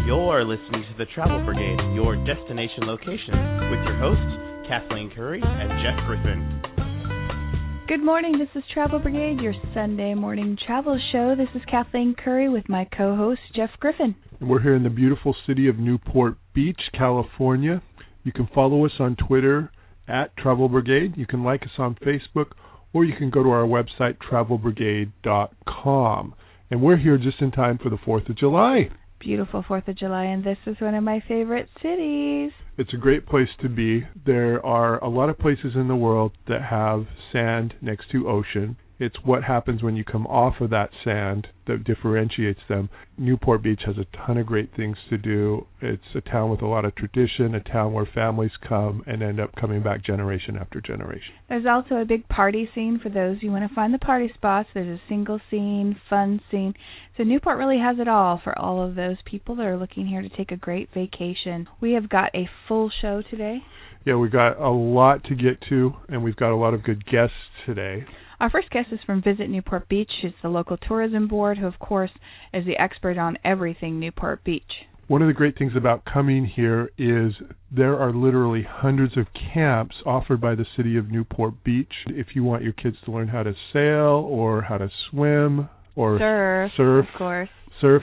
You're listening to the Travel Brigade, your destination location, with your hosts, Kathleen Curry and Jeff Griffin. Good morning, this is Travel Brigade, your Sunday morning travel show. This is Kathleen Curry with my co-host, Jeff Griffin. We're here in the beautiful city of Newport Beach, California. You can follow us on Twitter at Travel Brigade. You can like us on Facebook, or you can go to our website, travelbrigade.com. And we're here just in time for the 4th of July. Beautiful 4th of July, and this is one of my favorite cities. It's a great place to be. There are a lot of places in the world that have sand next to ocean. It's what happens when you come off of that sand that differentiates them. Newport Beach has a ton of great things to do. It's a town with a lot of tradition, a town where families come and end up coming back generation after generation. There's also a big party scene for those who want to find the party spots. There's a single scene, fun scene. So Newport really has it all for all of those people that are looking here to take a great vacation. We have got a full show today. Yeah, we've got a lot to get to, and we've got a lot of good guests today. Our first guest is from Visit Newport Beach. It's the local tourism board, who, of course, is the expert on everything Newport Beach. One of the great things about coming here is there are literally hundreds of camps offered by the city of Newport Beach. If you want your kids to learn how to sail or how to swim or surf, of course.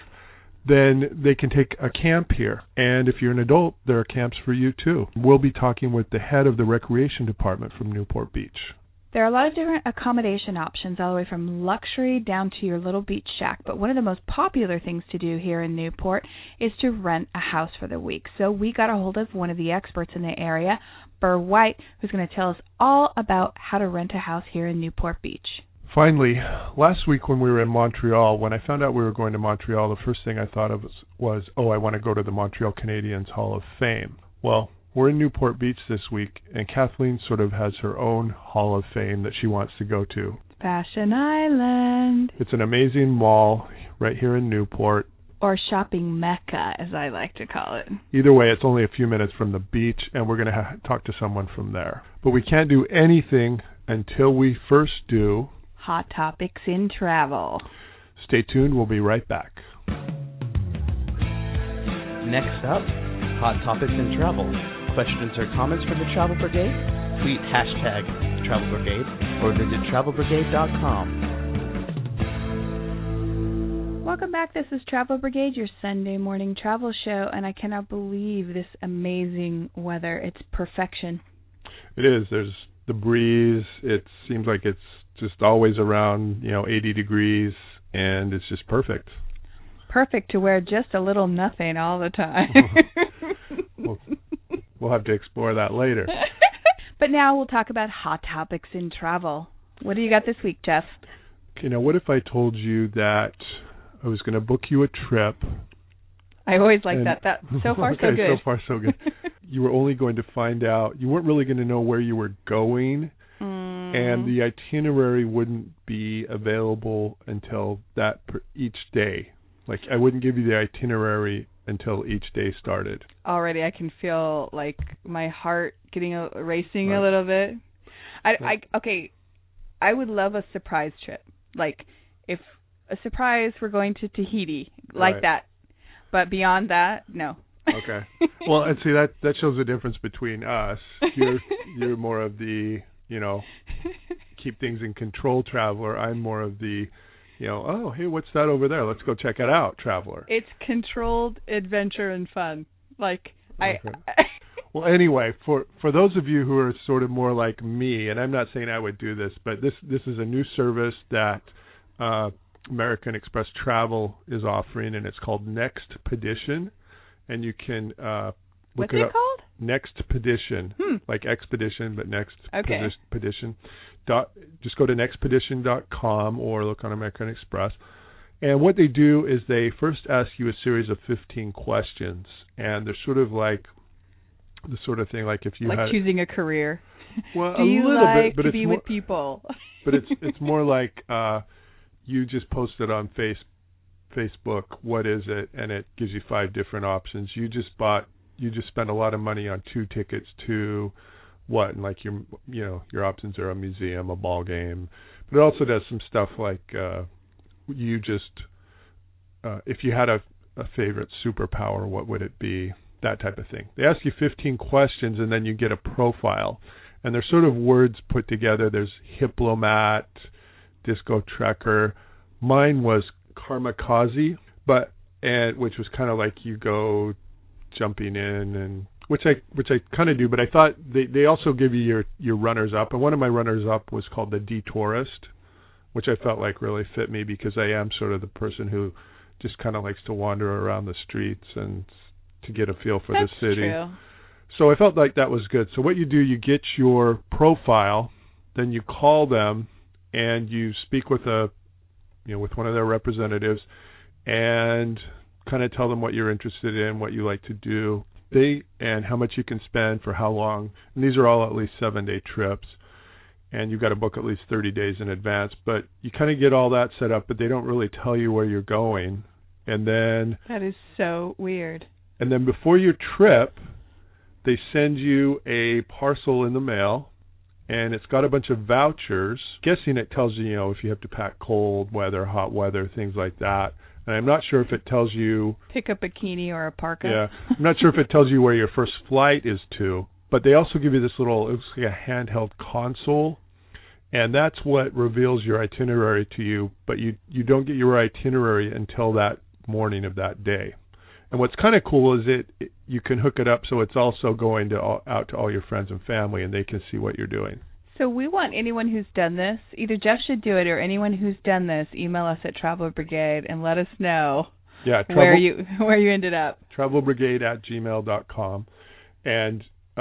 Then they can take a camp here. And if you're an adult, there are camps for you too. We'll be talking with the head of the recreation department from Newport Beach. There are a lot of different accommodation options, all the way from luxury down to your little beach shack. But one of the most popular things to do here in Newport is to rent a house for the week. So we got a hold of one of the experts in the area, Burr White, who's going to tell us all about how to rent a house here in Newport Beach. Finally, last week when we were in Montreal, when I found out we were going to Montreal, the first thing I thought of was, I want to go to the Montreal Canadiens Hall of Fame. Well, we're in Newport Beach this week, and Kathleen sort of has her own Hall of Fame that she wants to go to. Fashion Island. It's an amazing mall right here in Newport. Or shopping mecca, as I like to call it. Either way, it's only a few minutes from the beach, and we're going to talk to someone from there. But we can't do anything until we first do Hot Topics in Travel. Stay tuned. We'll be right back. Next up, Hot Topics in Travel. Questions or comments for the Travel Brigade? Tweet hashtag Travel Brigade or visit travelbrigade.com. Welcome back. This is Travel Brigade, your Sunday morning travel show, and I cannot believe this amazing weather. It's perfection. It is. There's the breeze. It seems like it's just always around, 80 degrees, and it's just perfect. Perfect to wear just a little nothing all the time. We'll have to explore that later. But now we'll talk about Hot Topics in Travel. What do you got this week, Jeff? Okay, now what if I told you that I was going to book you a trip? I always like that. So far, okay, so good. So far, so good. You were only going to find out, you weren't really going to know where you were going, and the itinerary wouldn't be available until each day. Like, I wouldn't give you the itinerary until each day started. Already, I can feel like my heart getting racing a little bit. Okay, I would love a surprise trip. Like, if a surprise, we're going to Tahiti, like that. But beyond that, no. Okay. Well, and see, that shows the difference between us. You're more of the, keep things in control traveler. I'm more of the, oh, hey, what's that over there? Let's go check it out, traveler. It's controlled adventure and fun. Like, okay. Well, anyway, for those of you who are sort of more like me, and I'm not saying I would do this, but this is a new service that American Express Travel is offering, and it's called Nextpedition, and you can What's it called? Nextpedition, like expedition, but Nextpedition. Just go to nextpedition.com or look on American Express. And what they do is they first ask you a series of 15 questions, and they're sort of like the sort of thing like if you had choosing a career. Well, do you little like bit, but to it's be more, with people? But it's more like you just posted on Facebook, what is it, and it gives you 5 different options. You just spent a lot of money on 2 tickets to what, and like your options are a museum, a ball game, but it also does some stuff like you just if you had a a favorite superpower, what would it be? That type of thing. They ask you 15 questions, and then you get a profile. And they're sort of words put together. There's Hiplomat, Disco Trekker. Mine was Kamikaze, which was kind of like you go jumping in, and which I kind of do. But I thought they also give you your runners up, and one of my runners up was called the Detourist, which I felt like really fit me because I am sort of the person who just kind of likes to wander around the streets and to get a feel for the city. True. So I felt like that was good. So what you do, you get your profile, then you call them, and you speak with with one of their representatives, and kind of tell them what you're interested in, what you like to do, and how much you can spend for how long. And these are all at least 7-day trips, and you've got to book at least 30 days in advance. But you kind of get all that set up, but they don't really tell you where you're going. And then that is so weird. And then before your trip, they send you a parcel in the mail, and it's got a bunch of vouchers. Guessing it tells you, if you have to pack cold weather, hot weather, things like that. And I'm not sure if it tells you... Pick a bikini or a parka. Yeah. I'm not sure if it tells you where your first flight is to. But they also give you this little, it looks like a handheld console. And that's what reveals your itinerary to you. But you don't get your itinerary until that morning of that day. And what's kind of cool is you can hook it up so it's also going out to all your friends and family, and they can see what you're doing. So we want anyone who's done this, either Jeff should do it or anyone who's done this, email us at Traveler Brigade and let us know where you ended up. travelbrigade@gmail.com. And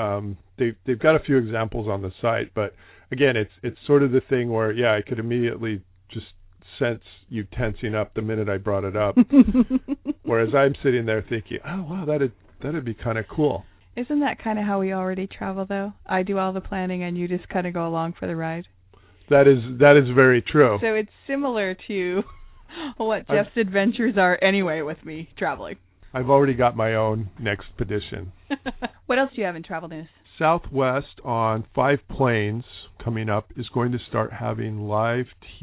they've got a few examples on the site, but again, it's sort of the thing where, I could immediately just sense you tensing up the minute I brought it up. Whereas I'm sitting there thinking, oh, wow, that'd be kind of cool. Isn't that kind of how we already travel, though? I do all the planning, and you just kind of go along for the ride. That is very true. So it's similar to what Jeff's adventures are anyway with me traveling. I've already got my own next petition. What else do you have in travel news? Southwest on 5 planes coming up is going to start having live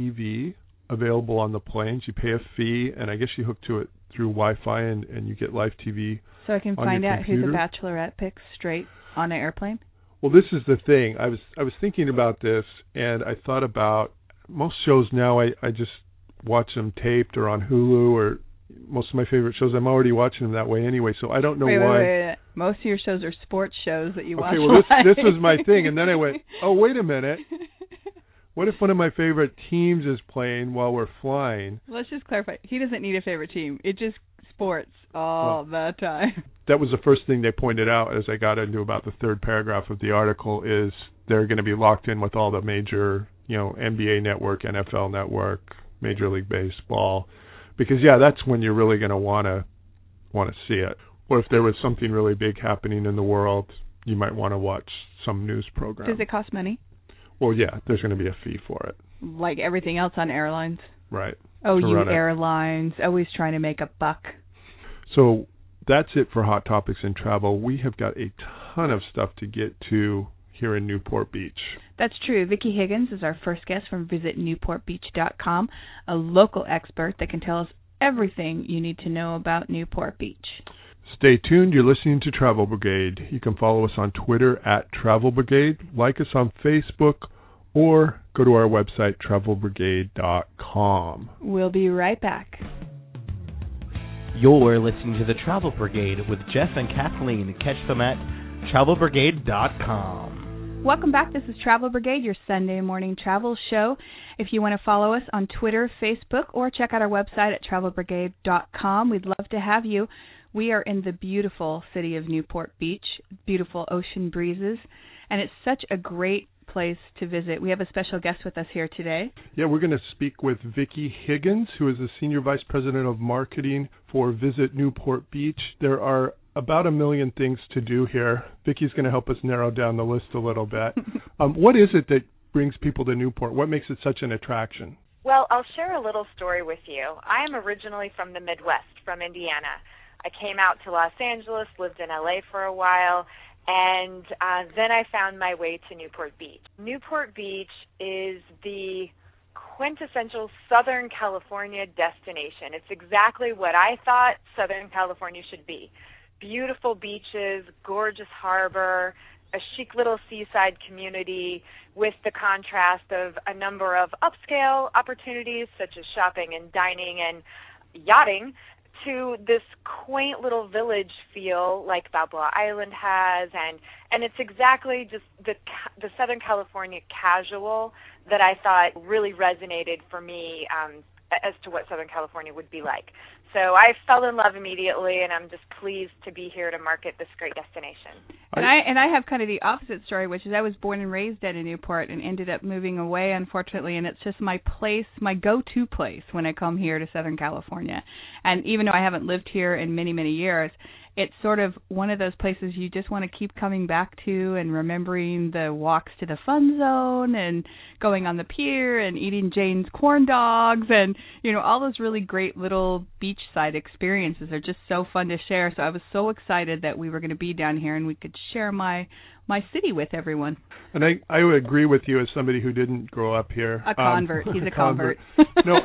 TV available on the planes. You pay a fee, and I guess you hook to it through Wi-Fi, and you get live TV. So I can find out who the Bachelorette picks straight on an airplane? Well, this is the thing. I was thinking about this, and I thought about most shows now. I just watch them taped or on Hulu, or most of my favorite shows, I'm already watching them that way anyway. So I don't know why. Wait. Most of your shows are sports shows that you watch. Okay, well this was my thing, and then I went, oh, wait a minute. What if one of my favorite teams is playing while we're flying? Let's just clarify. He doesn't need a favorite team. It just sports all the time. That was the first thing they pointed out as I got into about the third paragraph of the article is they're going to be locked in with all the major, NBA Network, NFL Network, Major League Baseball. Because, that's when you're really going to want to see it. Or if there was something really big happening in the world, you might want to watch some news program. Does it cost money? Well, there's going to be a fee for it. Like everything else on airlines? Right. Oh, you airlines, always trying to make a buck. So that's it for Hot Topics in Travel. We have got a ton of stuff to get to here in Newport Beach. That's true. Vicki Higgins is our first guest from visitnewportbeach.com, a local expert that can tell us everything you need to know about Newport Beach. Stay tuned. You're listening to Travel Brigade. You can follow us on Twitter at Travel Brigade, like us on Facebook, or go to our website, travelbrigade.com. We'll be right back. You're listening to the Travel Brigade with Jeff and Kathleen. Catch them at travelbrigade.com. Welcome back. This is Travel Brigade, your Sunday morning travel show. If you want to follow us on Twitter, Facebook, or check out our website at travelbrigade.com, we'd love to have you. We are in the beautiful city of Newport Beach, beautiful ocean breezes, and it's such a great place to visit. We have a special guest with us here today. Yeah, we're going to speak with Vicki Higgins, who is the Senior Vice President of Marketing for Visit Newport Beach. There are about 1 million things to do here. Vicki's going to help us narrow down the list a little bit. What is it that brings people to Newport? What makes it such an attraction? Well, I'll share a little story with you. I am originally from the Midwest, from Indiana. I came out to Los Angeles, lived in LA for a while, and then I found my way to Newport Beach. Newport Beach is the quintessential Southern California destination. It's exactly what I thought Southern California should be. Beautiful beaches, gorgeous harbor, a chic little seaside community with the contrast of a number of upscale opportunities such as shopping and dining and yachting, to this quaint little village feel like Balboa Island has, and it's exactly just the Southern California casual that I thought really resonated for me as to what Southern California would be like. So I fell in love immediately, and I'm just pleased to be here to market this great destination. And I have kind of the opposite story, which is I was born and raised at a Newport and ended up moving away, unfortunately, and it's just my place, my go-to place when I come here to Southern California. And even though I haven't lived here in many, many years, it's sort of one of those places you just want to keep coming back to and remembering the walks to the fun zone and going on the pier and eating Jane's corn dogs and, all those really great little beachside experiences are just so fun to share. So I was so excited that we were going to be down here and we could share my city with everyone. And I would agree with you as somebody who didn't grow up here. A convert. He's a convert. No,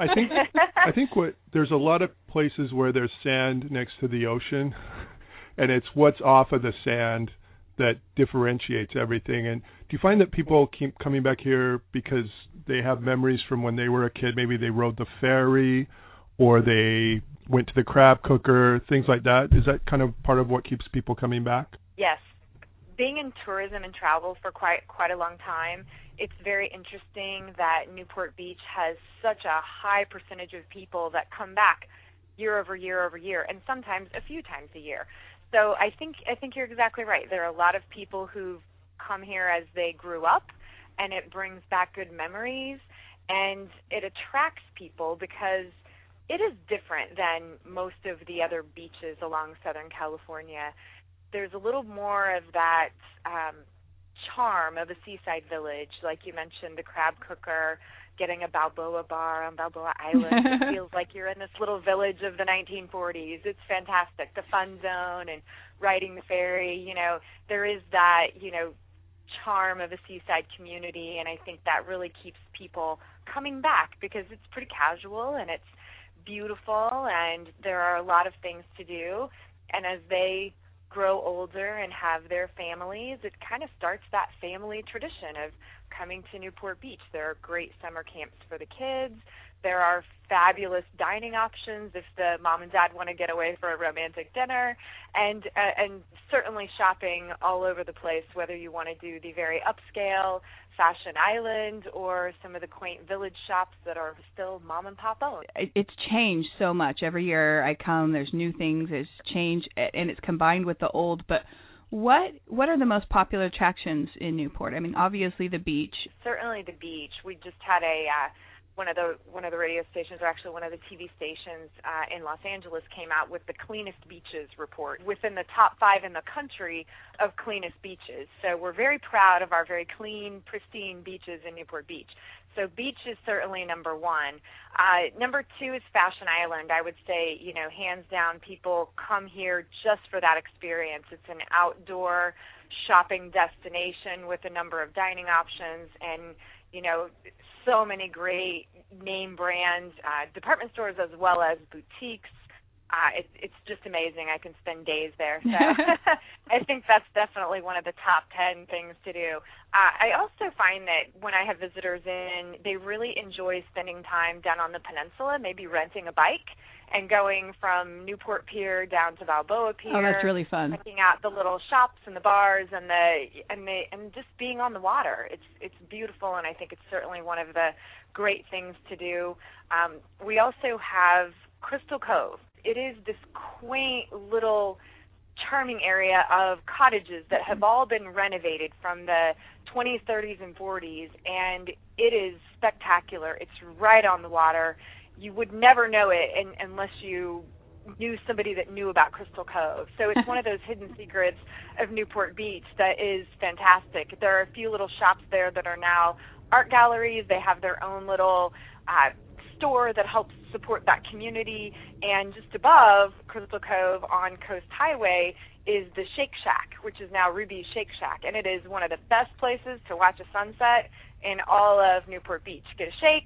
I think there's a lot of places where there's sand next to the ocean, and it's what's off of the sand that differentiates everything. And do you find that people keep coming back here because they have memories from when they were a kid? Maybe they rode the ferry or they went to the crab cooker, things like that. Is that kind of part of what keeps people coming back? Yes. Being in tourism and travel for quite a long time, it's very interesting that Newport Beach has such a high percentage of people that come back year over year over year, and sometimes a few times a year. So I think you're exactly right. There are a lot of people who've come here as they grew up, and it brings back good memories, and it attracts people because it is different than most of the other beaches along Southern California. There's a little more of that charm of a seaside village. Like you mentioned, the crab cooker, getting a Balboa bar on Balboa Island. It feels like you're in this little village of the 1940s. It's fantastic. The fun zone and riding the ferry, there is that, charm of a seaside community, and I think that really keeps people coming back because it's pretty casual and it's beautiful and there are a lot of things to do. And as they grow older and have their families, it kind of starts that family tradition of coming to Newport Beach. There are great summer camps for the kids. There are fabulous dining options if the mom and dad want to get away for a romantic dinner, and certainly shopping all over the place, whether you want to do the very upscale Fashion Island or some of the quaint village shops that are still mom and pop owned. It's changed so much. Every year I come, there's new things, there's change, and it's combined with the old. But what are the most popular attractions in Newport? I mean, obviously the beach. Certainly the beach. We just had one of the radio stations, or actually one of the TV stations in Los Angeles, came out with the cleanest beaches report, within the top 5 in the country of cleanest beaches. So we're very proud of our very clean, pristine beaches in Newport Beach. So beach is certainly number 1. Number 2 is Fashion Island. I would say, hands down, people come here just for that experience. It's an outdoor shopping destination with a number of dining options and so many great name brand department stores as well as boutiques. It's just amazing. I can spend days there. So I think that's definitely one of the top 10 things to do. I also find that when I have visitors in, they really enjoy spending time down on the peninsula, maybe renting a bike and going from Newport Pier down to Balboa Pier. Oh, that's really fun. Checking out the little shops and the bars and just being on the water. It's beautiful, and I think it's certainly one of the great things to do. We also have Crystal Cove. It is this quaint little charming area of cottages that have all been renovated from the 20s, 30s, and 40s, and it is spectacular. It's right on the water. You would never know it unless you knew somebody that knew about Crystal Cove. So it's one of those hidden secrets of Newport Beach that is fantastic. There are a few little shops there that are now art galleries. They have their own little store that helps support that community. And just above Crystal Cove on Coast Highway is the Shake Shack, which is now Ruby's Shake Shack. And it is one of the best places to watch a sunset in all of Newport Beach. Get a shake,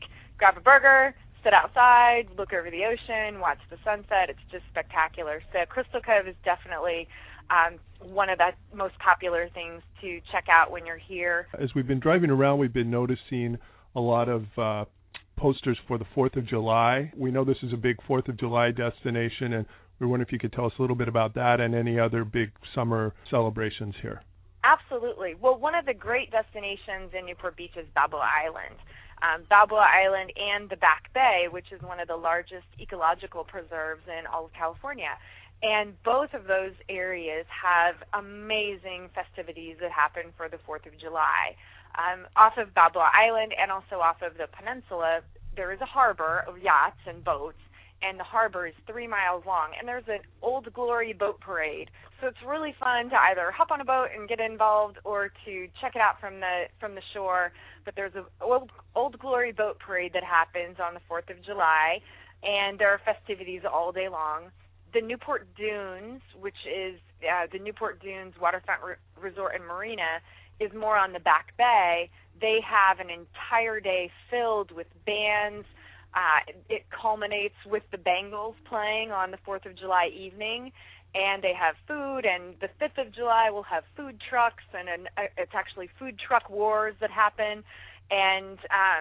grab a burger, sit outside, look over the ocean, watch the sunset. It's just spectacular. So Crystal Cove is definitely one of the most popular things to check out when you're here. As we've been driving around, we've been noticing a lot of posters for the 4th of July. We know this is a big 4th of July destination, and we wonder if you could tell us a little bit about that and any other big summer celebrations here. Absolutely. Well, one of the great destinations in Newport Beach is Balboa Island. Balboa Island and the Back Bay, which is one of the largest ecological preserves in all of California. And both of those areas have amazing festivities that happen for the 4th of July. Off of Balboa Island and also off of the peninsula, there is a harbor of yachts and boats, and the harbor is 3 miles long, and there's an Old Glory boat parade. So it's really fun to either hop on a boat and get involved or to check it out from the shore. But there's an Old Glory boat parade that happens on the 4th of July, and there are festivities all day long. The Newport Dunes, which is the Newport Dunes Waterfront Resort and Marina, is more on the Back Bay. They have an entire day filled with bands. It culminates with the Bangles playing on the 4th of July evening, and they have food, and the 5th of July will have food trucks, and it's actually food truck wars that happen, and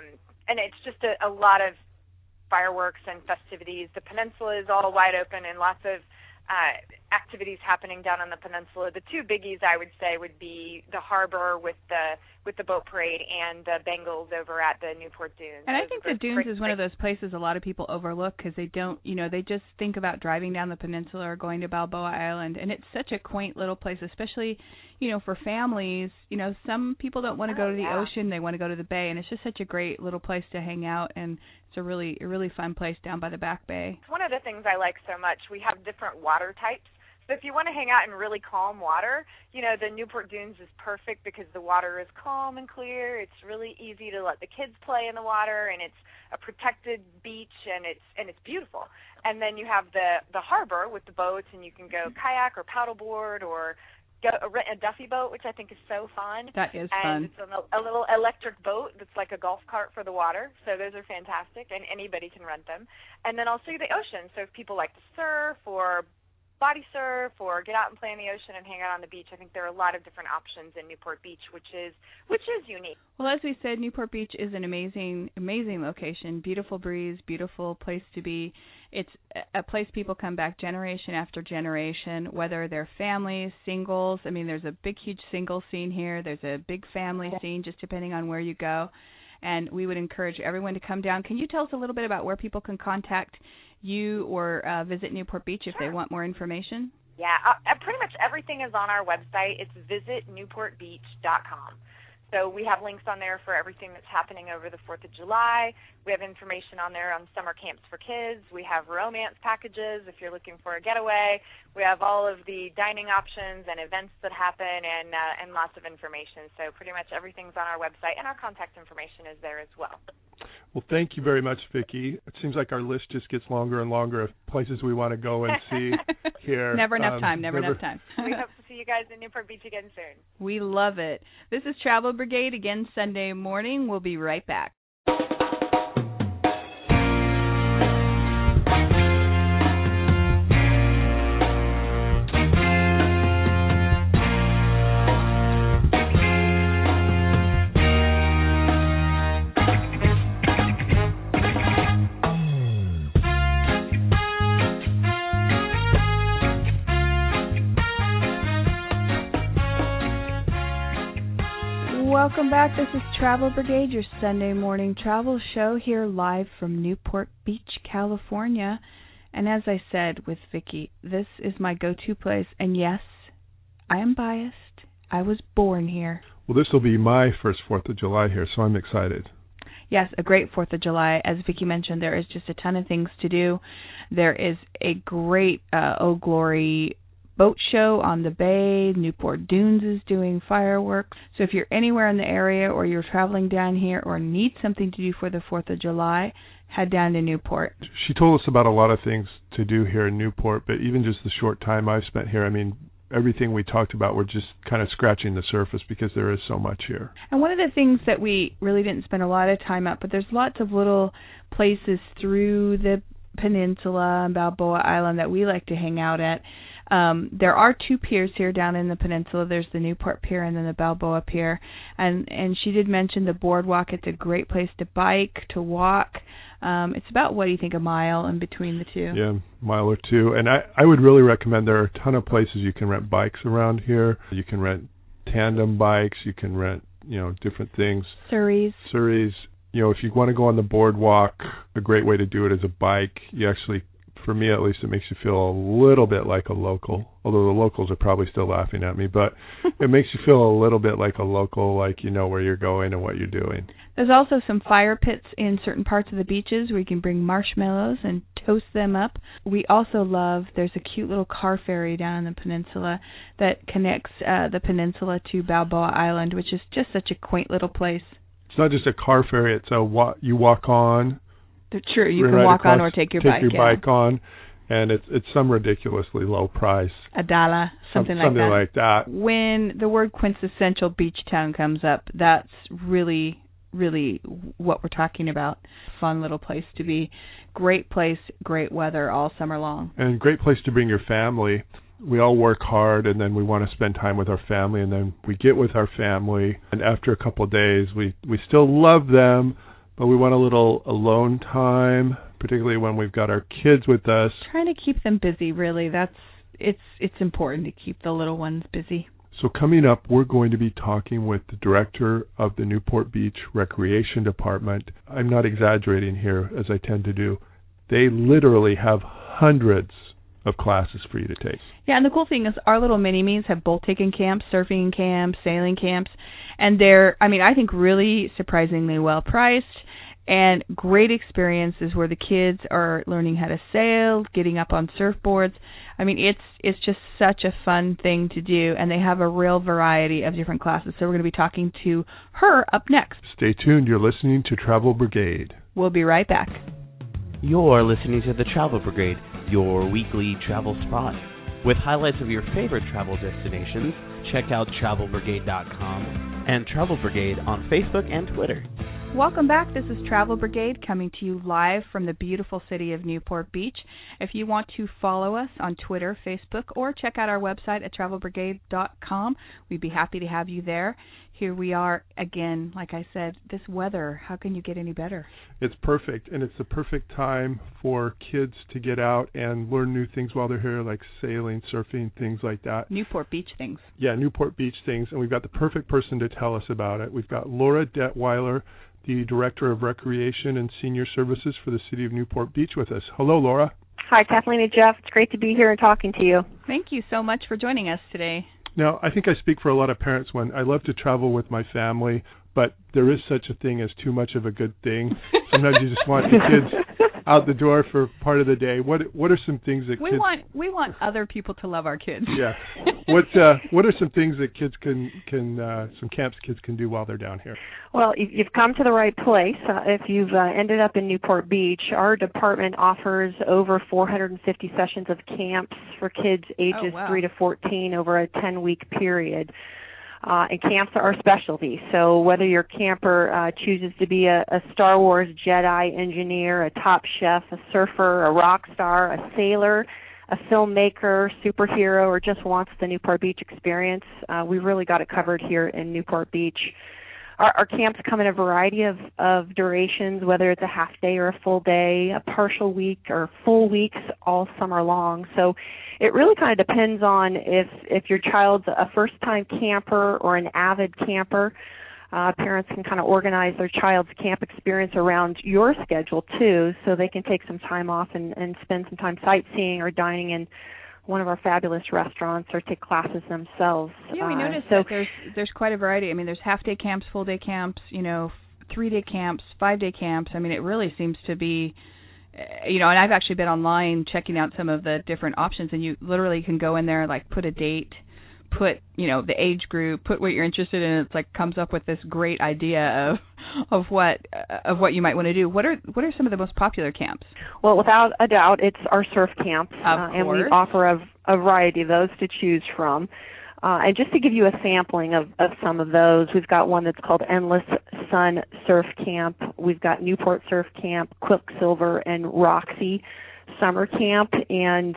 it's just a lot of fireworks and festivities. The peninsula is all wide open and lots of activities happening down on the peninsula. The two biggies, I would say, would be the harbor with the boat parade and the Bengals over at the Newport Dunes. And I think the Dunes is one of those places a lot of people overlook because they don't, they just think about driving down the peninsula or going to Balboa Island. And it's such a quaint little place, especially, for families. Some people don't want to go to the ocean. They want to go to the bay. And it's just such a great little place to hang out. And it's a really fun place down by the Back Bay. One of the things I like so much, we have different water types. So if you want to hang out in really calm water, the Newport Dunes is perfect because the water is calm and clear. It's really easy to let the kids play in the water, and it's a protected beach, and it's beautiful. And then you have the harbor with the boats, and you can go kayak or paddleboard or rent a Duffy boat, which I think is so fun. That is fun. And it's a little electric boat that's like a golf cart for the water. So those are fantastic, and anybody can rent them. And then also the ocean. So if people like to surf or body surf or get out and play in the ocean and hang out on the beach, I think there are a lot of different options in Newport Beach, which is unique. Well, as we said, Newport Beach is an amazing location. Beautiful breeze, beautiful place to be. It's a place people come back generation after generation, whether they're families, singles. I mean, there's a big, huge single scene here. There's a big family scene, just depending on where you go. And we would encourage everyone to come down. Can you tell us a little bit about where people can contact you or visit Newport Beach if they want more information? Yeah, pretty much everything is on our website. It's visitnewportbeach.com. So we have links on there for everything that's happening over the 4th of July. We have information on there on summer camps for kids. We have romance packages if you're looking for a getaway. We have all of the dining options and events that happen and lots of information. So pretty much everything's on our website, and our contact information is there as well. Well, thank you very much, Vicki. It seems like our list just gets longer and longer of places we want to go and see here. Never enough time. Never enough time. We hope to see you guys in Newport Beach again soon. We love it. This is Travel Brigade again Sunday morning. We'll be right back. Welcome back. This is Travel Brigade, your Sunday morning travel show here live from Newport Beach, California. And as I said with Vicki, this is my go-to place. And yes, I am biased. I was born here. Well, this will be my first 4th of July here, so I'm excited. Yes, a great 4th of July. As Vicki mentioned, there is just a ton of things to do. There is a great Old Glory boat show on the bay. Newport Dunes is doing fireworks. So if you're anywhere in the area or you're traveling down here or need something to do for the 4th of July, head down to Newport. She told us about a lot of things to do here in Newport, but even just the short time I've spent here, I mean, everything we talked about, we're just kind of scratching the surface because there is so much here. And one of the things that we really didn't spend a lot of time at, but there's lots of little places through the peninsula and Balboa Island that we like to hang out at. There are 2 piers here down in the peninsula. There's the Newport Pier and then the Balboa Pier. And she did mention the boardwalk. It's a great place to bike, to walk. It's about, what do you think, a mile in between the two? Yeah, a mile or two. And I would really recommend, there are a ton of places you can rent bikes around here. You can rent tandem bikes. You can rent, different things. Surreys. If you want to go on the boardwalk, a great way to do it is a bike. You actually, for me at least, it makes you feel a little bit like a local, although the locals are probably still laughing at me, but it makes you feel a little bit like a local, like you know where you're going and what you're doing. There's also some fire pits in certain parts of the beaches where you can bring marshmallows and toast them up. We also love, there's a cute little car ferry down in the peninsula that connects the peninsula to Balboa Island, which is just such a quaint little place. It's not just a car ferry, it's you walk on. Sure, you can walk on or take your bike. Take your bike on, and it's some ridiculously low price. $1, something like that. When the word quintessential beach town comes up, that's really, really what we're talking about. Fun little place to be. Great place, great weather all summer long. And great place to bring your family. We all work hard, and then we want to spend time with our family, and then we get with our family, and after a couple of days, we still love them, but we want a little alone time, particularly when we've got our kids with us. Trying to keep them busy, really. It's important to keep the little ones busy. So coming up, we're going to be talking with the director of the Newport Beach Recreation Department. I'm not exaggerating here, as I tend to do. They literally have hundreds of classes for you to take. Yeah, and the cool thing is our little mini-me's have bolt taking camps, surfing camps, sailing camps, and they're, I think, really surprisingly well priced and great experiences where the kids are learning how to sail, getting up on surfboards. It's just such a fun thing to do, and they have a real variety of different classes. So we're going to be talking to her up next. Stay tuned. You're listening to Travel Brigade. We'll be right back. You're listening to the Travel Brigade, your weekly travel spot. With highlights of your favorite travel destinations, check out TravelBrigade.com and Travel Brigade on Facebook and Twitter. Welcome back. This is Travel Brigade coming to you live from the beautiful city of Newport Beach. If you want to follow us on Twitter, Facebook, or check out our website at TravelBrigade.com, we'd be happy to have you there. Here we are again, like I said, this weather, how can you get any better? It's perfect, and it's the perfect time for kids to get out and learn new things while they're here, like sailing, surfing, things like that. Newport Beach things. Yeah, Newport Beach things, and we've got the perfect person to tell us about it. We've got Laura Detweiler, the Director of Recreation and Senior Services for the City of Newport Beach with us. Hello, Laura. Hi, Kathleen and Jeff. It's great to be here and talking to you. Thank you so much for joining us today. Now, I think I speak for a lot of parents when I love to travel with my family, but there is such a thing as too much of a good thing. Sometimes you just want the kids out the door for part of the day. What are some things that we want other people to love our kids? Yeah. What are some things that kids can some camps kids can do while they're down here? Well, you've come to the right place. If you've ended up in Newport Beach, our department offers over 450 sessions of camps for kids ages 3 to 14 over a 10-week period. And camps are our specialty. So whether your camper chooses to be a Star Wars Jedi engineer, a top chef, a surfer, a rock star, a sailor, a filmmaker, superhero, or just wants the Newport Beach experience, we've really got it covered here in Newport Beach. Our camps come in a variety of durations, whether it's a half day or a full day, a partial week or full weeks all summer long. So it really kind of depends on if your child's a first-time camper or an avid camper. Parents can kind of organize their child's camp experience around your schedule, too, so they can take some time off and spend some time sightseeing or dining in one of our fabulous restaurants or take classes themselves. Yeah, we noticed that there's quite a variety. There's half-day camps, full-day camps, 3-day camps, 5-day camps. It really seems to be, and I've actually been online checking out some of the different options, and you literally can go in there, like put a date, put, the age group, put what you're interested in. It's like comes up with this great idea of what you might want to do. What are some of the most popular camps? Well, without a doubt, it's our surf camps, and we offer a variety of those to choose from. And just to give you a sampling of some of those, we've got one that's called Endless Sun Surf Camp. We've got Newport Surf Camp, Quicksilver, and Roxy Summer Camp. And,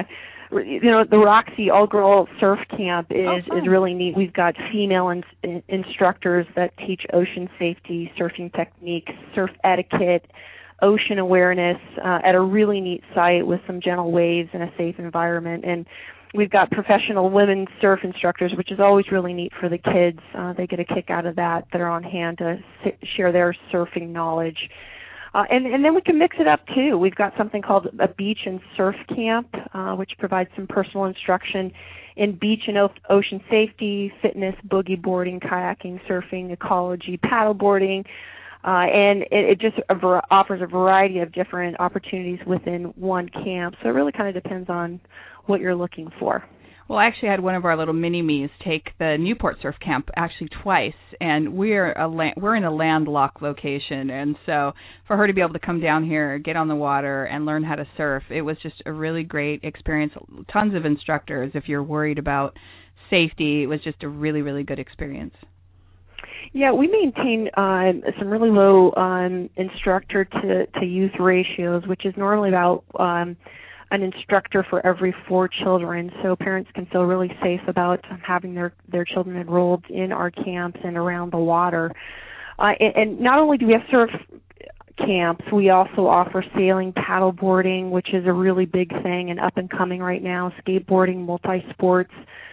the Roxy All-Girl Surf Camp is really neat. We've got female instructors that teach ocean safety, surfing techniques, surf etiquette, ocean awareness at a really neat site with some gentle waves and a safe environment. And we've got professional women surf instructors, which is always really neat for the kids. They get a kick out of that. They're on hand to share their surfing knowledge. And then we can mix it up, too. We've got something called a beach and surf camp, which provides some personal instruction in beach and ocean safety, fitness, boogie boarding, kayaking, surfing, ecology, paddleboarding. And it just offers a variety of different opportunities within one camp. So it really kind of depends on what you're looking for. Well, I actually had one of our little mini-me's take the Newport Surf Camp actually twice, and we're in a landlocked location, and so for her to be able to come down here, get on the water, and learn how to surf, it was just a really great experience. Tons of instructors. If you're worried about safety, it was just a really, really good experience. Yeah, we maintain some really low instructor to youth ratios, which is normally about an instructor for every 4 children, so parents can feel really safe about having their children enrolled in our camps and around the water. And not only do we have surf camps, we also offer sailing, paddleboarding, which is a really big thing and up and coming right now, skateboarding, multi-sports.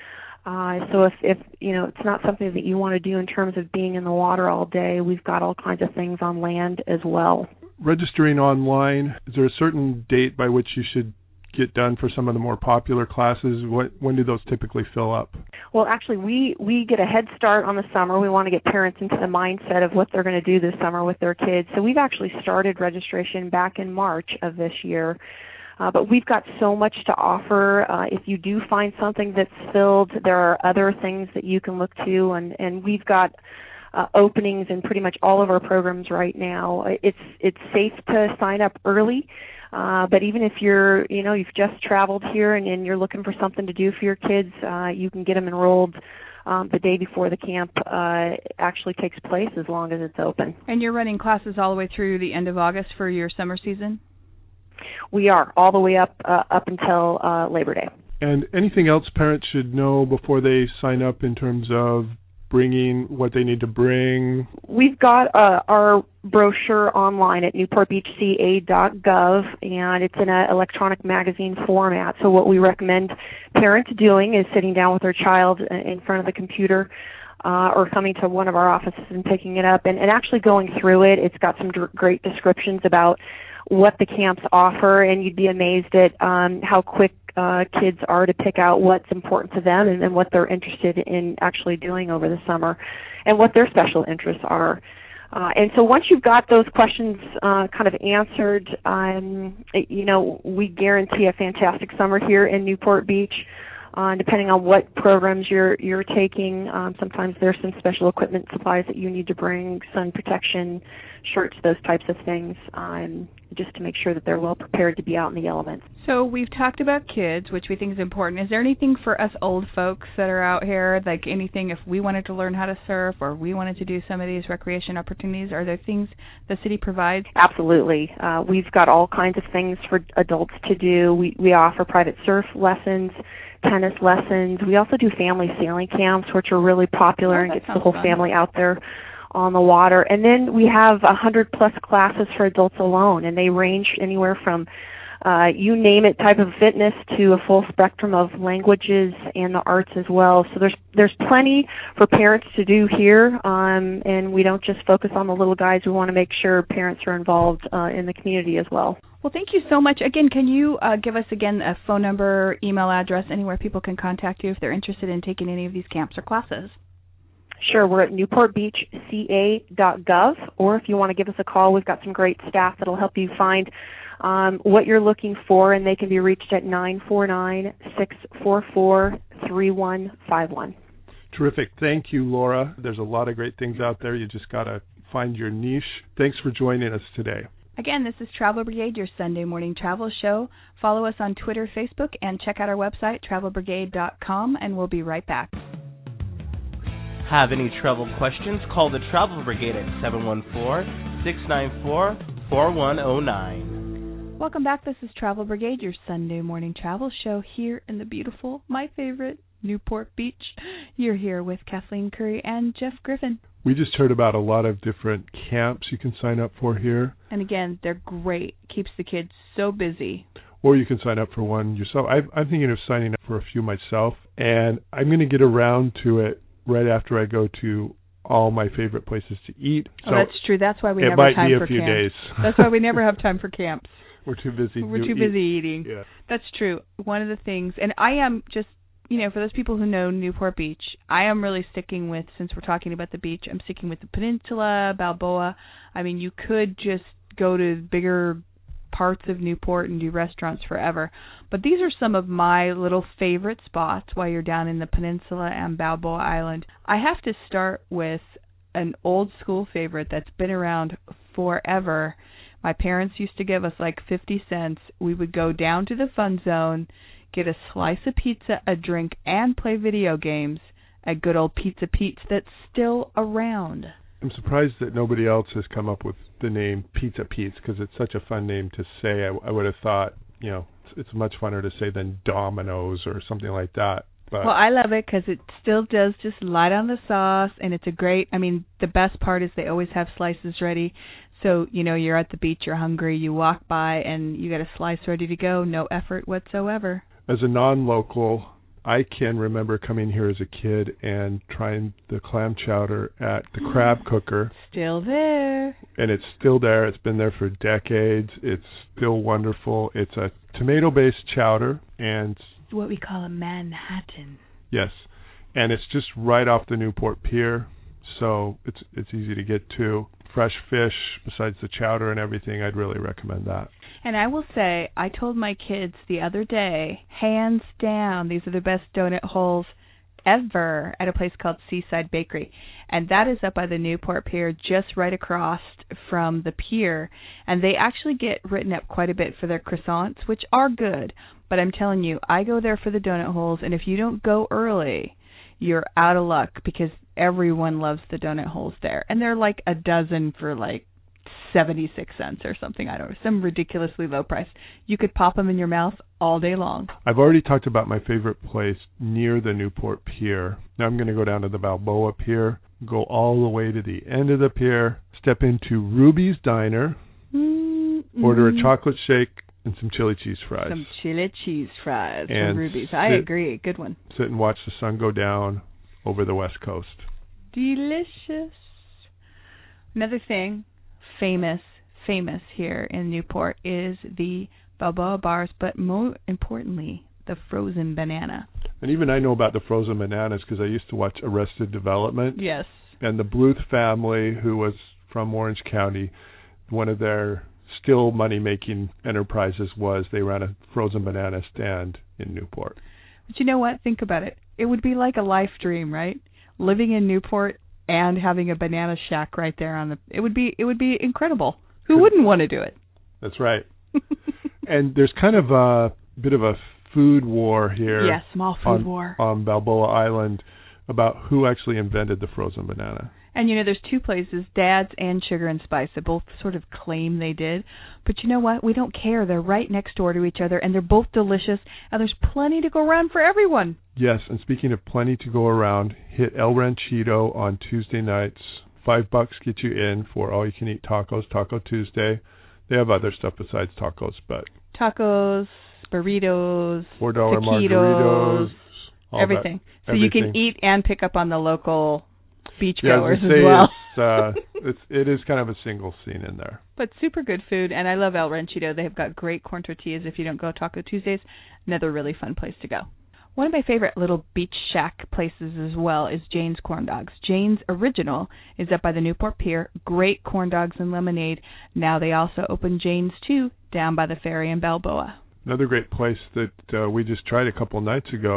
So if it's not something that you want to do in terms of being in the water all day, we've got all kinds of things on land as well. Registering online, is there a certain date by which you should get done for some of the more popular classes? When do those typically fill up? Well, actually, we get a head start on the summer. We want to get parents into the mindset of what they're going to do this summer with their kids. So we've actually started registration back in March of this year. But we've got so much to offer. If you do find something that's filled, there are other things that you can look to, and we've got openings in pretty much all of our programs right now. It's safe to sign up early, but even if you've just traveled here and you're looking for something to do for your kids, you can get them enrolled the day before the camp actually takes place, as long as it's open. And you're running classes all the way through the end of August for your summer season? We are, all the way up until Labor Day. And anything else parents should know before they sign up in terms of bringing what they need to bring? We've got our brochure online at newportbeachca.gov, and it's in an electronic magazine format. So what we recommend parents doing is sitting down with their child in front of the computer or coming to one of our offices and picking it up and actually going through it. It's got some great descriptions about what the camps offer, and you'd be amazed at how quick kids are to pick out what's important to them and what they're interested in actually doing over the summer and what their special interests are. And so once you've got those questions kind of answered, we guarantee a fantastic summer here in Newport Beach. Depending on what programs you're taking, sometimes there's some special equipment supplies that you need to bring, sun protection, shirts, those types of things, just to make sure that they're well prepared to be out in the elements. So we've talked about kids, which we think is important. Is there anything for us old folks that are out here, like anything if we wanted to learn how to surf or we wanted to do some of these recreation opportunities? Are there things the city provides? Absolutely. We've got all kinds of things for adults to do. We offer private surf lessons, tennis lessons. We also do family sailing camps, which are really popular and gets the whole family out there on the water. And then we have 100+ classes for adults alone, and they range anywhere from you name it type of fitness to a full spectrum of languages and the arts as well. So there's plenty for parents to do here, and we don't just focus on the little guys. We want to make sure parents are involved in the community as well. Well, thank you so much. Again, can you give us, again, a phone number, email address, anywhere people can contact you if they're interested in taking any of these camps or classes? Sure. We're at newportbeachca.gov, or if you want to give us a call, we've got some great staff that will help you find what you're looking for, and they can be reached at 949-644-3683. 888-938-3151. Terrific. Thank you, Laura. There's a lot of great things out there. You just got to find your niche. Thanks for joining us today. Again, this is Travel Brigade, your Sunday morning travel show. Follow us on Twitter, Facebook, and check out our website, travelbrigade.com, and we'll be right back. Have any travel questions? Call the Travel Brigade at 714-694-4109. Welcome back. This is Travel Brigade, your Sunday morning travel show here in the beautiful, my favorite, Newport Beach. You're here with Kathleen Curry and Jeff Griffin. We just heard about a lot of different camps you can sign up for here. And again, they're great. Keeps the kids so busy. Or you can sign up for one yourself. I'm thinking of signing up for a few myself, and I'm going to get around to it right after I go to all my favorite places to eat. So that's true. That's why we never have time for camps. It might be a few days. That's why we never have time for camps. We're too busy. We're too busy eating. Yeah. That's true. One of the things, and I am just, for those people who know Newport Beach, I am really sticking with, since we're talking about the beach, I'm sticking with the Peninsula, Balboa. I mean, you could just go to bigger parts of Newport and do restaurants forever. But these are some of my little favorite spots while you're down in the Peninsula and Balboa Island. I have to start with an old school favorite that's been around forever. My parents used to give us like 50 cents. We would go down to the Fun Zone, get a slice of pizza, a drink, and play video games at good old Pizza Pete's that's still around. I'm surprised that nobody else has come up with the name Pizza Pete's because it's such a fun name to say. I would have thought, it's much funner to say than Domino's or something like that. But well, I love it because it still does just light on the sauce, and it's the best part is they always have slices ready. So, you're at the beach, you're hungry, you walk by, and you got a slice ready to go, no effort whatsoever. As a non-local, I can remember coming here as a kid and trying the clam chowder at the Crab Cooker. Still there. And it's still there. It's been there for decades. It's still wonderful. It's a tomato-based chowder, and what we call a Manhattan. Yes, and it's just right off the Newport Pier, so it's easy to get to. Fresh fish, besides the chowder and everything, I'd really recommend that. And I will say, I told my kids the other day, hands down, these are the best donut holes ever at a place called Seaside Bakery. And that is up by the Newport Pier, just right across from the pier. And they actually get written up quite a bit for their croissants, which are good. But I'm telling you, I go there for the donut holes, and if you don't go early, you're out of luck because everyone loves the donut holes there. And they're like a dozen for like 76 cents or something. I don't know, some ridiculously low price. You could pop them in your mouth all day long. I've already talked about my favorite place near the Newport Pier. Now I'm going to go down to the Balboa Pier, go all the way to the end of the pier, step into Ruby's Diner, order a chocolate shake and some chili cheese fries. Some chili cheese fries from Ruby's. I agree. Good one. Sit and watch the sun go down over the West Coast. Delicious. Another thing, famous here in Newport is the Balboa bars, but more importantly, the frozen banana. And even I know about the frozen bananas because I used to watch Arrested Development. Yes. And the Bluth family, who was from Orange County, one of their still money-making enterprises was they ran a frozen banana stand in Newport. But you know what? Think about it. It would be like a life dream, right? Living in Newport and having a banana shack right there on the. It would be incredible. Who wouldn't want to do it? That's right. And there's kind of a bit of a food war here. Yeah, small food war on Balboa Island about who actually invented the frozen banana. And there's two places, Dad's and Sugar and Spice, that both sort of claim they did. But you know what? We don't care. They're right next door to each other, and they're both delicious, and there's plenty to go around for everyone. Yes, and speaking of plenty to go around, hit El Ranchito on Tuesday nights. $5 get you in for all-you-can-eat tacos, Taco Tuesday. They have other stuff besides tacos, but... Tacos, burritos, $4 taquitos, margaritos, everything. So you can eat and pick up on the local... beachgoers as well. It is kind of a single scene in there. But super good food, and I love El Ranchito. They have got great corn tortillas if you don't go Taco Tuesdays. Another really fun place to go. One of my favorite little beach shack places as well is Jane's Corn Dogs. Jane's Original is up by the Newport Pier. Great corn dogs and lemonade. Now they also open Jane's 2 down by the ferry in Balboa. Another great place that we just tried a couple nights ago,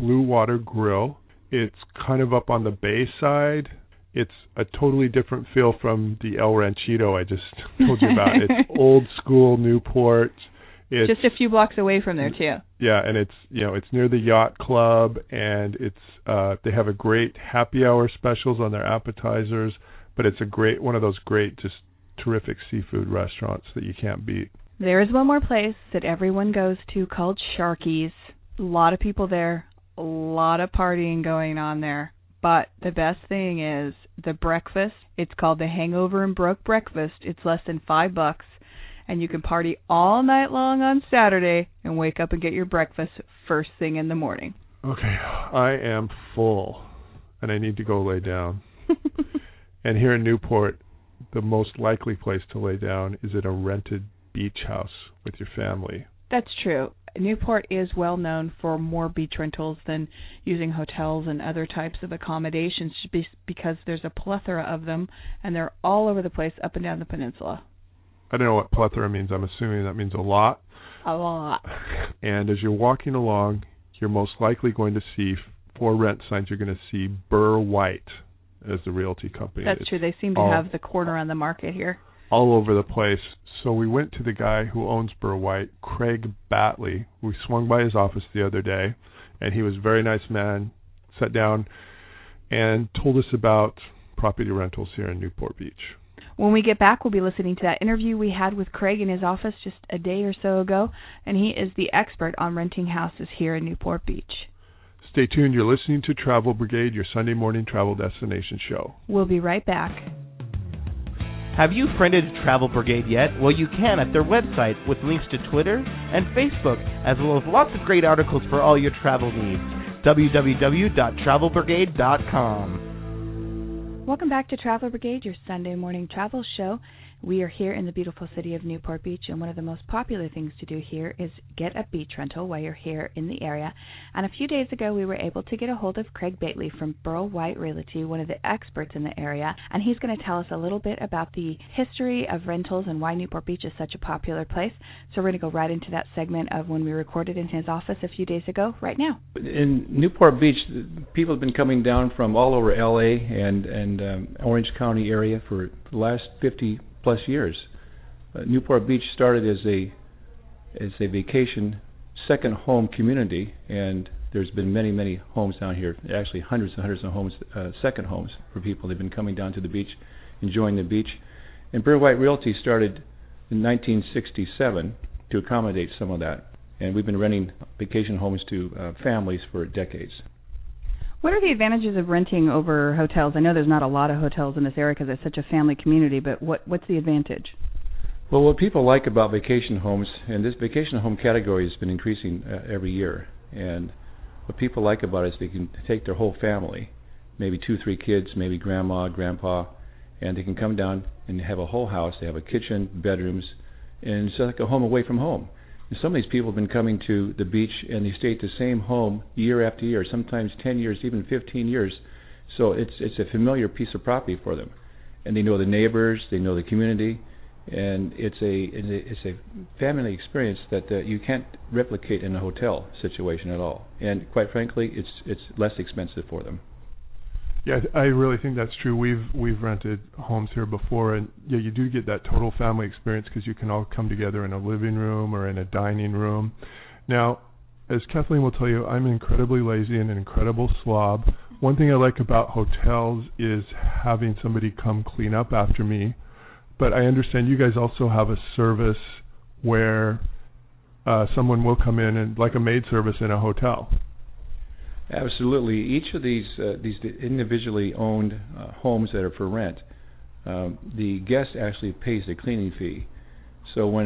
Blue Water Grill. It's kind of up on the bay side. It's a totally different feel from the El Ranchito I just told you about. It's old school Newport. It's just a few blocks away from there too. Yeah, and it's it's near the yacht club, and it's they have a great happy hour specials on their appetizers, but it's one of those great, just terrific seafood restaurants that you can't beat. There is one more place that everyone goes to called Sharky's. A lot of people there, a lot of partying going on there. But the best thing is the breakfast. It's called the Hangover and Broke Breakfast. It's less than $5, and you can party all night long on Saturday and wake up and get your breakfast first thing in the morning. Okay, I am full, and I need to go lay down. And here in Newport, the most likely place to lay down is at a rented beach house with your family. That's true. Newport is well known for more beach rentals than using hotels and other types of accommodations because there's a plethora of them, and they're all over the place up and down the peninsula. I don't know what plethora means. I'm assuming that means a lot. A lot. And as you're walking along, you're most likely going to see, for rent signs, you're going to see Burr White as the realty company. That's true. They seem to have the corner on the market here. All over the place. So we went to the guy who owns Burr White, Craig Batley. We swung by his office the other day, and he was a very nice man, sat down, and told us about property rentals here in Newport Beach. When we get back, we'll be listening to that interview we had with Craig in his office just a day or so ago, and he is the expert on renting houses here in Newport Beach. Stay tuned. You're listening to Travel Brigade, your Sunday morning travel destination show. We'll be right back. Have you friended Travel Brigade yet? Well, you can at their website with links to Twitter and Facebook, as well as lots of great articles for all your travel needs. www.travelbrigade.com. Welcome back to Travel Brigade, your Sunday morning travel show. We are here in the beautiful city of Newport Beach, and one of the most popular things to do here is get a beach rental while you're here in the area. And a few days ago, we were able to get a hold of Craig Batley from Burr White Realty, one of the experts in the area, and he's going to tell us a little bit about the history of rentals and why Newport Beach is such a popular place. So we're going to go right into that segment of when we recorded in his office a few days ago, right now. In Newport Beach, people have been coming down from all over L.A. and Orange County area for the last 50 plus years. Newport Beach started as a vacation second home community, and there's been many homes down here, actually hundreds and hundreds of homes, second homes for people. They've been coming down to the beach, enjoying the beach. And Burr White Realty started in 1967 to accommodate some of that, and we've been renting vacation homes to families for decades. What are the advantages of renting over hotels? I know there's not a lot of hotels in this area because it's such a family community, but what's the advantage? Well, what people like about vacation homes, and this vacation home category has been increasing every year, and what people like about it is they can take their whole family, maybe 2-3 kids, maybe grandma, grandpa, and they can come down and have a whole house. They have a kitchen, bedrooms, and it's like a home away from home. And some of these people have been coming to the beach, and they stay at the same home year after year, sometimes 10 years, even 15 years. So it's a familiar piece of property for them. And they know the neighbors, they know the community, and it's a family experience that you can't replicate in a hotel situation at all. And quite frankly, it's less expensive for them. Yeah, I really think that's true. We've rented homes here before, and yeah, you do get that total family experience because you can all come together in a living room or in a dining room. Now, as Kathleen will tell you, I'm incredibly lazy and an incredible slob. One thing I like about hotels is having somebody come clean up after me, but I understand you guys also have a service where someone will come in and like a maid service in a hotel. Absolutely. Each of these individually owned homes that are for rent, the guest actually pays the cleaning fee. So when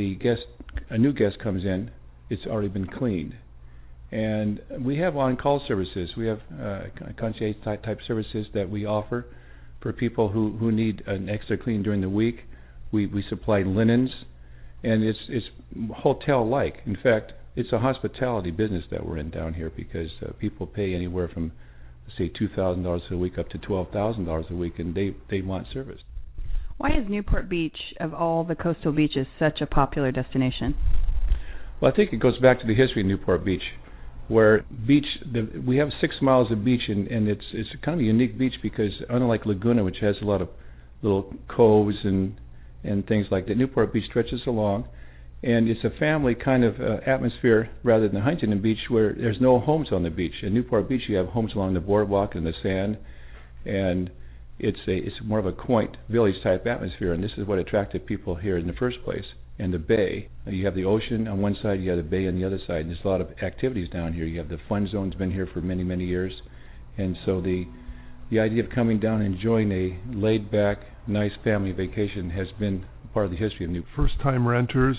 a new guest comes in, it's already been cleaned. And we have on-call services. We have concierge type services that we offer for people who need an extra clean during the week. We supply linens, and it's hotel-like. In fact, it's a hospitality business that we're in down here because people pay anywhere from, say, $2,000 a week up to $12,000 a week, and they want service. Why is Newport Beach, of all the coastal beaches, such a popular destination? Well, I think it goes back to the history of Newport Beach. where we have 6 miles of beach, and it's kind of a unique beach because unlike Laguna, which has a lot of little coves and things like that, Newport Beach stretches along, and it's a family kind of atmosphere rather than Huntington Beach, where there's no homes on the beach. In Newport Beach, you have homes along the boardwalk and the sand, and it's more of a quaint village type atmosphere, and this is what attracted people here in the first place. And the bay, you have the ocean on one side, you have the bay on the other side, and there's a lot of activities down here. You have the fun zone's been here for many, many years, and so the idea of coming down and enjoying a laid back, nice family vacation has been part of the history of Newport. First time renters,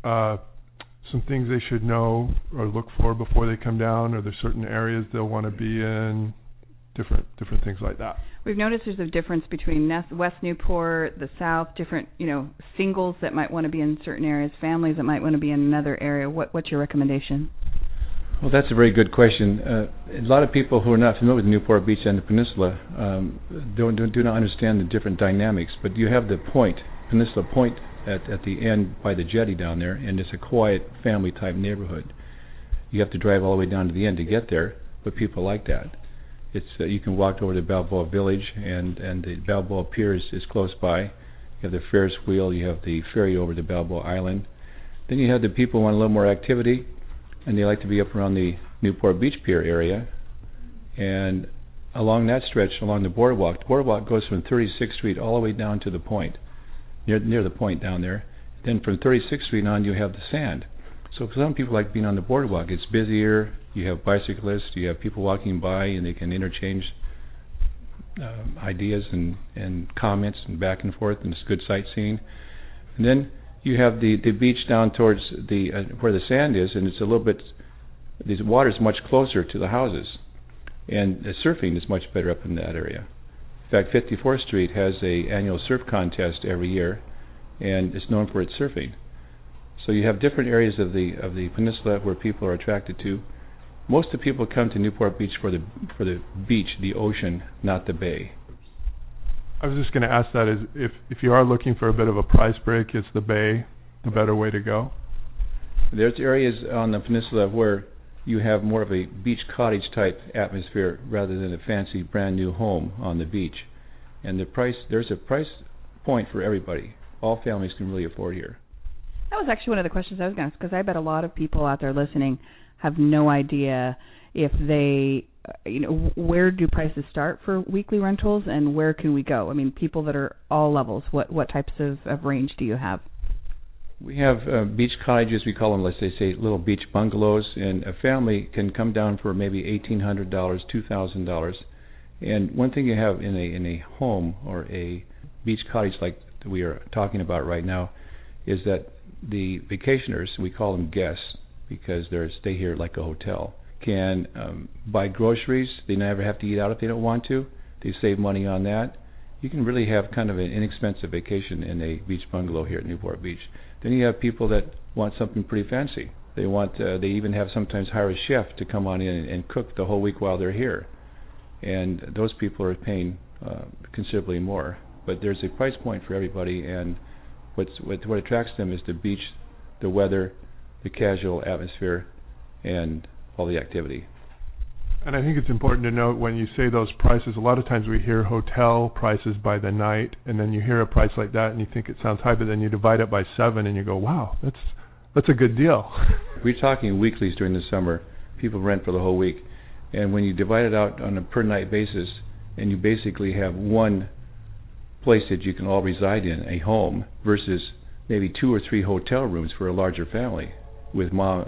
some things they should know or look for before they come down. Are there certain areas they'll want to be in? Different things like that. We've noticed there's a difference between West Newport, the South, different, singles that might want to be in certain areas, families that might want to be in another area. What's your recommendation? Well, that's a very good question. A lot of people who are not familiar with Newport Beach and the peninsula do not understand the different dynamics. But you have the Peninsula Point at the end by the jetty down there, and it's a quiet family type neighborhood. You have to drive all the way down to the end to get there, but people like that. It's you can walk over to Balboa Village, and the Balboa Pier is close by. You have the Ferris wheel, you have the ferry over to Balboa Island. Then you have the people who want a little more activity, and they like to be up around the Newport Beach Pier area. And along that stretch, along the boardwalk goes from 36th Street all the way down to the point, near the point down there. Then from 36th Street on, you have the sand. So for some people like being on the boardwalk, it's busier. You have bicyclists, you have people walking by, and they can interchange ideas and comments and back and forth, and it's good sightseeing. And then you have the beach down towards where the sand is, and it's a little bit. The water is much closer to the houses, and the surfing is much better up in that area. In fact, 54th Street has an annual surf contest every year, and it's known for its surfing. So you have different areas of the peninsula where people are attracted to. Most of the people come to Newport Beach for the beach, the ocean, not the bay. I was just going to ask that, is if you are looking for a bit of a price break, is the bay the better way to go? There's areas on the peninsula where you have more of a beach cottage type atmosphere rather than a fancy brand new home on the beach. And there's a price point for everybody. All families can really afford here. That was actually one of the questions I was going to ask, because I bet a lot of people out there listening have no idea if they, where do prices start for weekly rentals and where can we go? I mean, people that are all levels, what types of range do you have? We have beach cottages, we call them, let's say little beach bungalows, and a family can come down for maybe $1,800, $2,000. And one thing you have in a home or a beach cottage like we are talking about right now is that the vacationers, we call them guests because they stay here like a hotel, can buy groceries. They never have to eat out if they don't want to. They save money on that. You can really have kind of an inexpensive vacation in a beach bungalow here at Newport Beach. Then you have people that want something pretty fancy. They even have sometimes hire a chef to come on in and cook the whole week while they're here. And those people are paying considerably more. But there's a price point for everybody, and what attracts them is the beach, the weather, the casual atmosphere, and all the activity. And I think it's important to note when you say those prices, a lot of times we hear hotel prices by the night, and then you hear a price like that and you think it sounds high, but then you divide it by 7 and you go, wow, that's a good deal. We're talking weeklies during the summer. People rent for the whole week. And when you divide it out on a per night basis, and you basically have one place that you can all reside in, a home, versus maybe 2 or 3 hotel rooms for a larger family with mom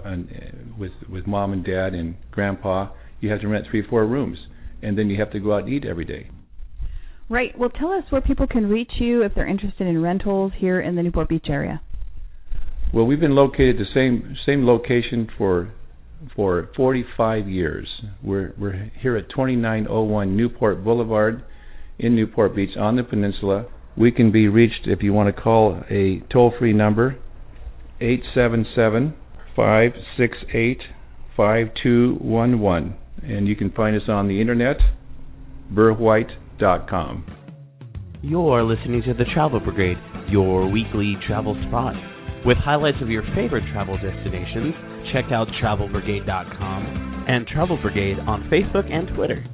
and dad and grandpa. You have to rent 3 or 4 rooms, and then you have to go out and eat every day. Right. Well, tell us where people can reach you if they're interested in rentals here in the Newport Beach area. Well, we've been located the same location for 45 years. We're here at 2901 Newport Boulevard in Newport Beach on the peninsula. We can be reached if you want to call a toll-free number, 877-568-5211. And you can find us on the internet, burrwhite.com. You're listening to The Travel Brigade, your weekly travel spot. With highlights of your favorite travel destinations, check out travelbrigade.com and Travel Brigade on Facebook and Twitter.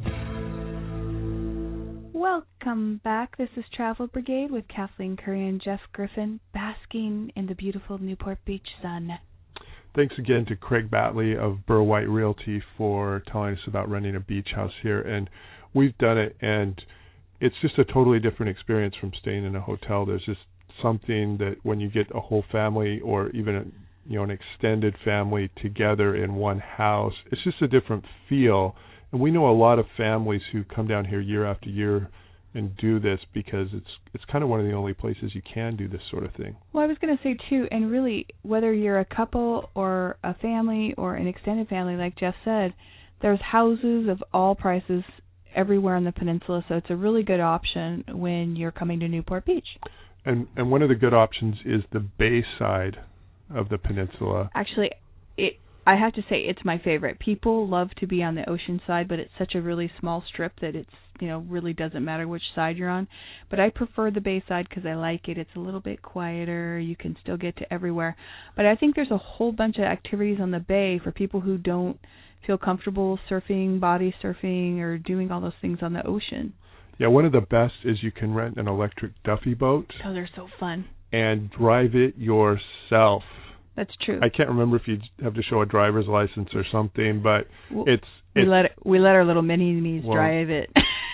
Welcome back. This is Travel Brigade with Kathleen Curry and Jeff Griffin, basking in the beautiful Newport Beach sun. Thanks again to Craig Batley of Burr White Realty for telling us about renting a beach house here. And we've done it, and it's just a totally different experience from staying in a hotel. There's just something that when you get a whole family or even an extended family together in one house, it's just a different feel. And we know a lot of families who come down here year after year and do this because it's kind of one of the only places you can do this sort of thing. Well, I was going to say, too, and really, whether you're a couple or a family or an extended family, like Jeff said, there's houses of all prices everywhere on the peninsula, so it's a really good option when you're coming to Newport Beach. And one of the good options is the bay side of the peninsula. Actually, I have to say it's my favorite. People love to be on the ocean side, but it's such a really small strip that it's really doesn't matter which side you're on. But I prefer the bay side because I like it. It's a little bit quieter. You can still get to everywhere. But I think there's a whole bunch of activities on the bay for people who don't feel comfortable surfing, body surfing, or doing all those things on the ocean. Yeah, one of the best is you can rent an electric Duffy boat. Oh, they're so fun. And drive it yourself. That's true. I can't remember if you have to show a driver's license or something, but we let our little mini-me's drive it.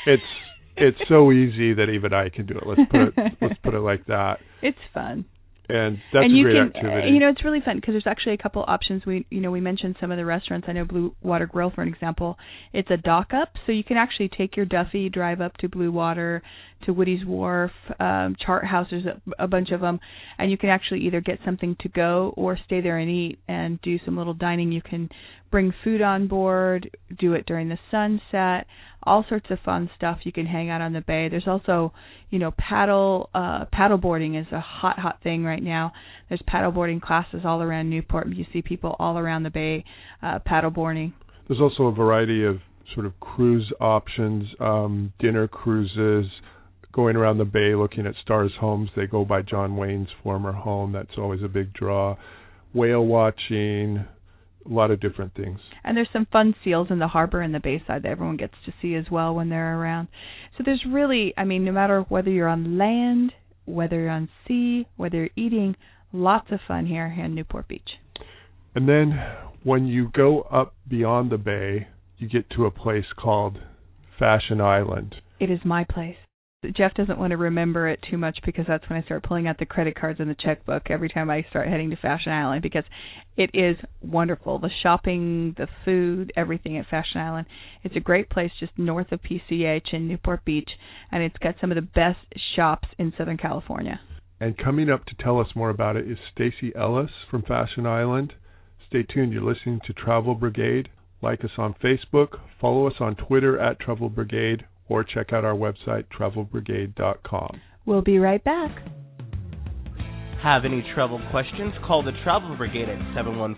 It's so easy that even I can do it. Let's put it like that. It's fun. And that's a great activity. It's really fun because there's actually a couple options. We mentioned some of the restaurants. I know Blue Water Grill, for an example. It's a dock up, so you can actually take your Duffy, drive up to Blue Water, to Woody's Wharf, Chart House, there's a bunch of them, and you can actually either get something to go or stay there and eat and do some little dining. You can bring food on board, do it during the sunset, all sorts of fun stuff. You can hang out on the bay. There's also, paddle boarding is a hot thing right now. There's paddle boarding classes all around Newport. You see people all around the bay paddle boarding. There's also a variety of sort of cruise options, dinner cruises, going around the bay looking at Stars Homes. They go by John Wayne's former home. That's always a big draw. Whale watching, a lot of different things. And there's some fun seals in the harbor and the bayside that everyone gets to see as well when they're around. So there's really, no matter whether you're on land, whether you're on sea, whether you're eating, lots of fun here in Newport Beach. And then when you go up beyond the bay, you get to a place called Fashion Island. It is my place. Jeff doesn't want to remember it too much because that's when I start pulling out the credit cards and the checkbook every time I start heading to Fashion Island, because it is wonderful. The shopping, the food, everything at Fashion Island. It's a great place just north of PCH in Newport Beach, and it's got some of the best shops in Southern California. And coming up to tell us more about it is Stacy Ellis from Fashion Island. Stay tuned. You're listening to Travel Brigade. Like us on Facebook, follow us on Twitter at Travel Brigade, or check out our website, travelbrigade.com. We'll be right back. Have any travel questions? Call the Travel Brigade at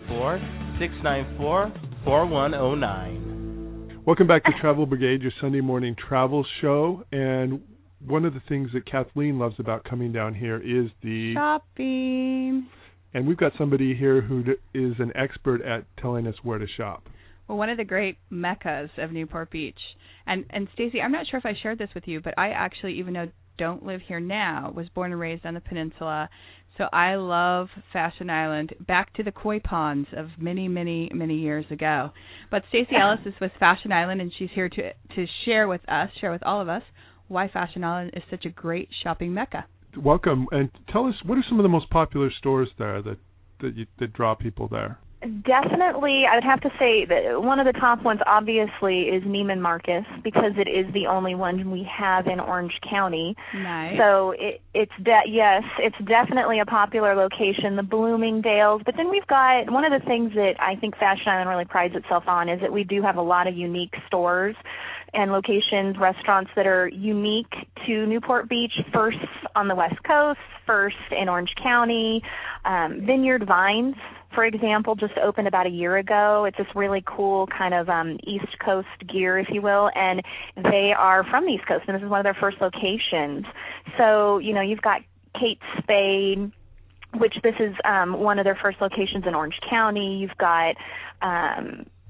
714-694-4109. Welcome back to Travel Brigade, your Sunday morning travel show. And one of the things that Kathleen loves about coming down here is the shopping. And we've got somebody here who is an expert at telling us where to shop. Well, one of the great meccas of Newport Beach. And Stacey, I'm not sure if I shared this with you, but I actually, even though don't live here now, was born and raised on the peninsula. So I love Fashion Island, back to the koi ponds of many, many, many years ago. But Stacey Ellis is with Fashion Island, and she's here to share with all of us, why Fashion Island is such a great shopping mecca. Welcome, and tell us, what are some of the most popular stores there that draw people there? Definitely, I would have to say that one of the top ones, obviously, is Neiman Marcus, because it is the only one we have in Orange County. Nice. So it's definitely a popular location, the Bloomingdale's. But then we've got, one of the things that I think Fashion Island really prides itself on is that we do have a lot of unique stores and locations, restaurants that are unique to Newport Beach, first on the West Coast, first in Orange County. Vineyard Vines, for example, just opened about a year ago. It's this really cool kind of East Coast gear, if you will, and they are from the East Coast, and this is one of their first locations. So, you've got Kate Spade, which this is one of their first locations in Orange County. You've got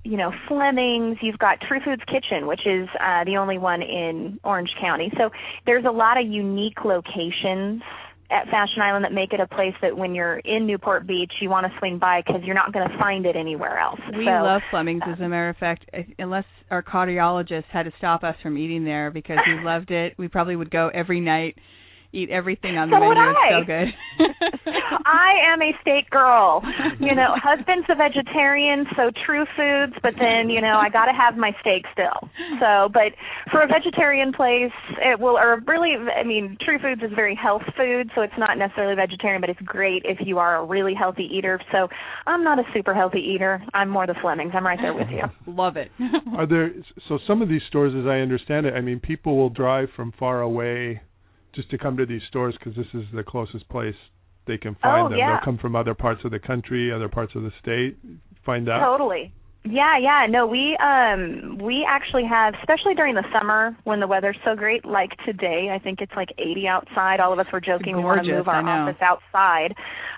Fleming's. You've got True Foods Kitchen, which is the only one in Orange County. So there's a lot of unique locations at Fashion Island that make it a place that when you're in Newport Beach, you want to swing by because you're not going to find it anywhere else. We love Fleming's, as a matter of fact. Unless our cardiologist had to stop us from eating there because we loved it, we probably would go every night, eat everything on the menu. It's so good. I am a steak girl. Husband's a vegetarian, so True Foods, but then, I got to have my steak still. So, but for a vegetarian place, True Foods is very health food, so it's not necessarily vegetarian, but it's great if you are a really healthy eater. So I'm not a super healthy eater. I'm more the Fleming's. I'm right there with you. Love it. So some of these stores, as I understand it, people will drive from far away just to come to these stores because this is the closest place they can find them. Yeah. They'll come from other parts of the country, other parts of the state, find out. Totally. Yeah. No, we actually have, especially during the summer when the weather's so great, like today. I think it's like 80 outside. All of us were joking. Gorgeous, we want to move our office outside.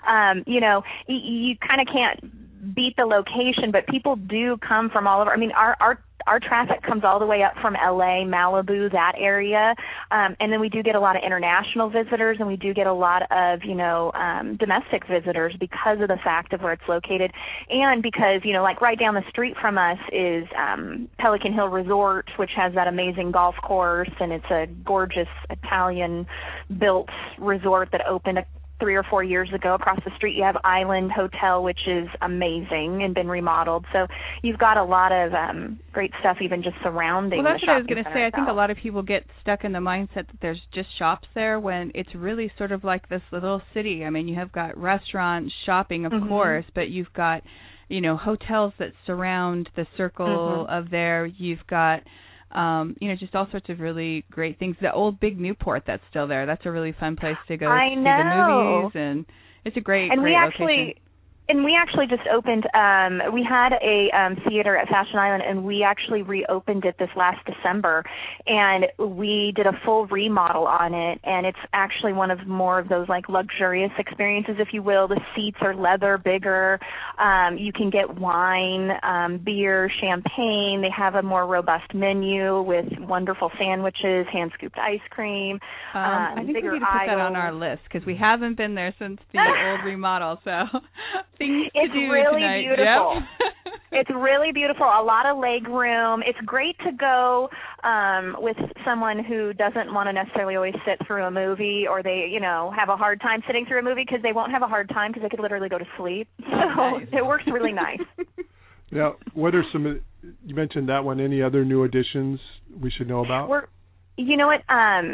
You kind of can't beat the location, but people do come from all over. Our traffic comes all the way up from LA, Malibu, that area, and then we do get a lot of international visitors, and we do get a lot of domestic visitors because of the fact of where it's located, and because like right down the street from us is Pelican Hill Resort, which has that amazing golf course, and it's a gorgeous Italian-built resort that opened 3 or 4 years ago. Across the street you have Island Hotel, which is amazing and been remodeled. So you've got a lot of great stuff even just surrounding. Well, that's what I was going to say. Itself. I think a lot of people get stuck in the mindset that there's just shops there when it's really sort of like this little city. You have got restaurants, shopping, of course, but you've got, hotels that surround the circle of there. You've got just all sorts of really great things. The old Big Newport that's still there. That's a really fun place to go see the movies, and it's a great location. And we actually just opened, we had a theater at Fashion Island, and we actually reopened it this last December, and we did a full remodel on it, and it's actually one of more of those like luxurious experiences, if you will. The seats are leather, bigger. You can get wine, beer, champagne. They have a more robust menu with wonderful sandwiches, hand-scooped ice cream. I think we need to put that on our list because we haven't been there since the old remodel, so... It's really beautiful. Yep. It's really beautiful. A lot of leg room. It's great to go with someone who doesn't want to necessarily always sit through a movie, or they, have a hard time sitting through a movie because they won't have a hard time because they could literally go to sleep. So nice. It works really nice. Now, what are you mentioned that one, any other new additions we should know about? You know what?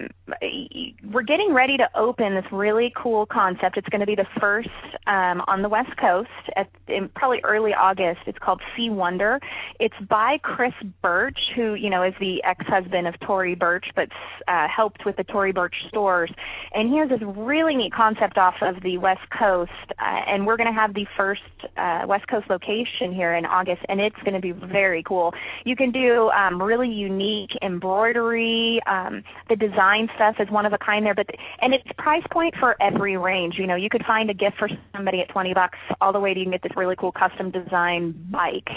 We're getting ready to open this really cool concept. It's going to be the first on the West Coast in probably early August. It's called Sea Wonder. It's by Chris Birch, who, is the ex-husband of Tory Burch, but helped with the Tory Burch stores. And he has this really neat concept off of the West Coast, and we're going to have the first West Coast location here in August, and it's going to be very cool. You can do really unique embroidery. The design stuff is one of a kind there, and it's price point for every range. You could find a gift for somebody at $20 all the way to you can get this really cool custom design bike,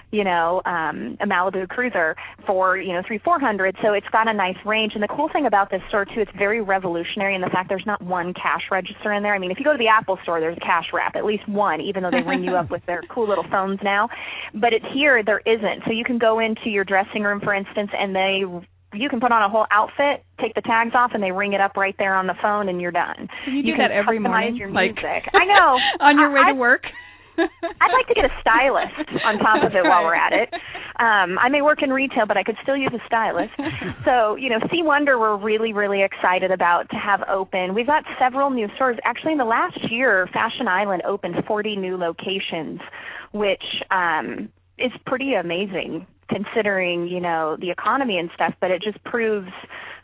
a Malibu Cruiser for, $300-$400. So it's got a nice range. And the cool thing about this store, too, it's very revolutionary in the fact there's not one cash register in there. If you go to the Apple store, there's a cash wrap, at least one, even though they ring you up with their cool little phones now. But here, there isn't. So you can go into your dressing room, for instance, and you can put on a whole outfit, take the tags off, and they ring it up right there on the phone, and you're done. You do that every morning? Your music. I know. On your way to work? I'd like to get a stylist on top of it while we're at it. I may work in retail, but I could still use a stylist. So, Sea Wonder we're really, really excited about to have open. We've got several new stores. Actually, in the last year, Fashion Island opened 40 new locations, which is pretty amazing considering, the economy and stuff, but it just proves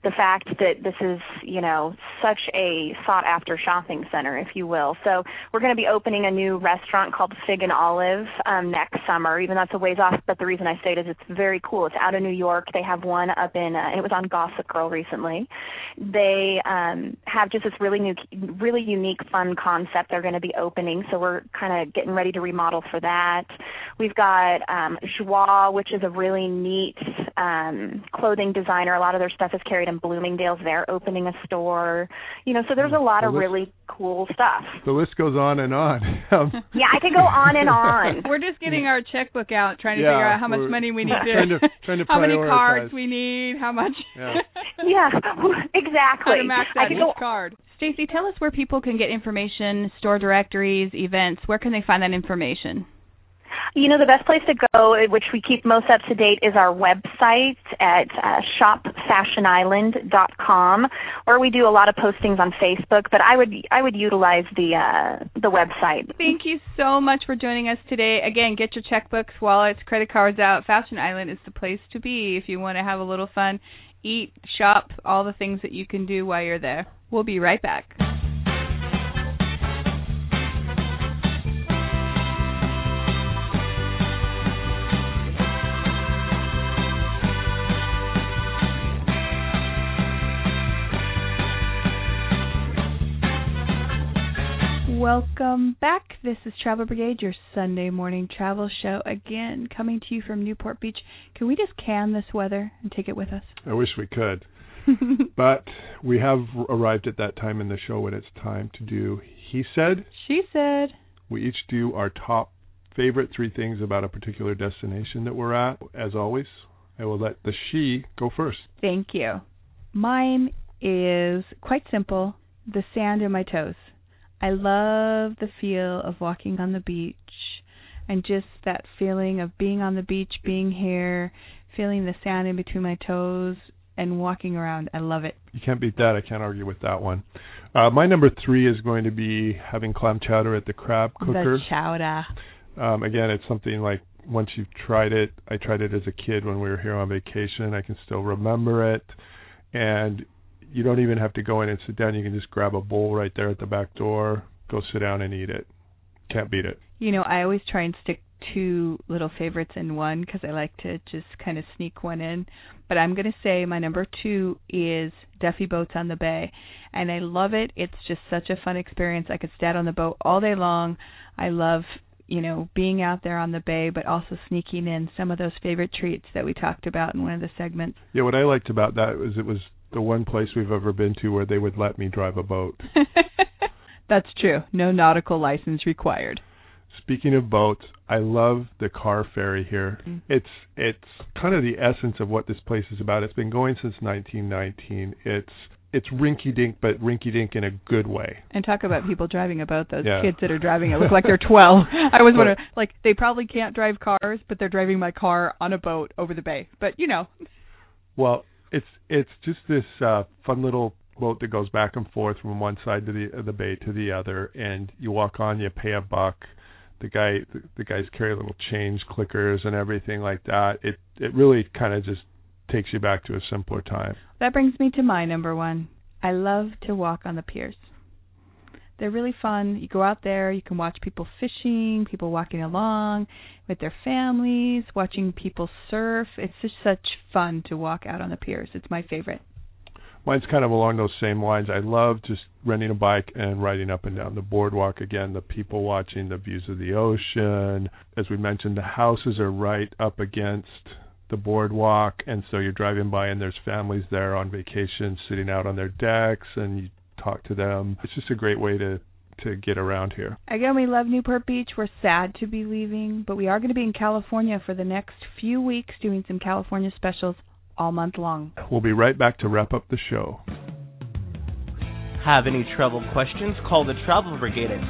the fact that this is, such a sought-after shopping center, if you will. So we're going to be opening a new restaurant called Fig and Olive next summer, even though that's a ways off, but the reason I say it is it's very cool. It's out of New York. They have one up in, it was on Gossip Girl recently. They have just this really unique, fun concept they're going to be opening, so we're kind of getting ready to remodel for that. We've got Joie, which is a really neat clothing designer. A lot of their stuff is carried in Bloomingdale's. They're opening a store. So there's a lot of really cool stuff. The list goes on and on. Yeah, I could go on and on. We're just getting our checkbook out, trying to figure out how much money we need trying to how many prioritize. cards we need, how much. Yeah, exactly. How to max out each card. Stacey, tell us where people can get information, store directories, events. Where can they find that information? The best place to go, which we keep most up to date, is our website at shopfashionisland.com, where we do a lot of postings on Facebook. But I would utilize the website. Thank you so much for joining us today. Again, get your checkbooks, wallets, credit cards out. Fashion Island is the place to be if you want to have a little fun, eat, shop, all the things that you can do while you're there. We'll be right back. Welcome back. This is Travel Brigade, your Sunday morning travel show, again coming to you from Newport Beach. Can we just can this weather and take it with us? I wish we could. But we have arrived at that time in the show when it's time to do He Said. She Said. We each do our top favorite 3 things about a particular destination that we're at. As always, I will let the she go first. Thank you. Mine is quite simple, the sand in my toes. I love the feel of walking on the beach and just that feeling of being on the beach, being here, feeling the sand in between my toes and walking around. I love it. You can't beat that. I can't argue with that one. My number 3 is going to be having clam chowder at the Crab Cooker. The chowder. Again, it's something like once you've tried it, I tried it as a kid when we were here on vacation. I can still remember it. And you don't even have to go in and sit down. You can just grab a bowl right there at the back door, go sit down and eat it. Can't beat it. I always try and stick 2 little favorites in one because I like to just kind of sneak one in. But I'm going to say my number 2 is Duffy Boats on the Bay. And I love it. It's just such a fun experience. I could stay out on the boat all day long. I love, being out there on the bay, but also sneaking in some of those favorite treats that we talked about in one of the segments. Yeah, what I liked about that was it was the one place we've ever been to where they would let me drive a boat. That's true. No nautical license required. Speaking of boats, I love the car ferry here. Mm-hmm. It's kind of the essence of what this place is about. It's been going since 1919. It's rinky-dink, but rinky-dink in a good way. And talk about people driving a boat. Those kids that are driving it look like they're 12. I was wondering, they probably can't drive cars, but they're driving my car on a boat over the bay. But, Well, it's just this fun little boat that goes back and forth from one side of the bay to the other, and you walk on, you pay $1. The guys carry little change clickers and everything like that. It really kind of just takes you back to a simpler time. That brings me to my number 1. I love to walk on the piers. They're really fun. You go out there, you can watch people fishing, people walking along with their families, watching people surf. It's just such fun to walk out on the piers. It's my favorite. Mine's kind of along those same lines. I love just renting a bike and riding up and down the boardwalk. Again, the people watching, the views of the ocean. As we mentioned, the houses are right up against the boardwalk, and so you're driving by and there's families there on vacation sitting out on their decks, and you talk to them. It's just a great way to get around here. Again, we love Newport Beach. We're sad to be leaving, but we are going to be in California for the next few weeks doing some California specials all month long. We'll be right back to wrap up the show. Have any travel questions? Call the Travel Brigade at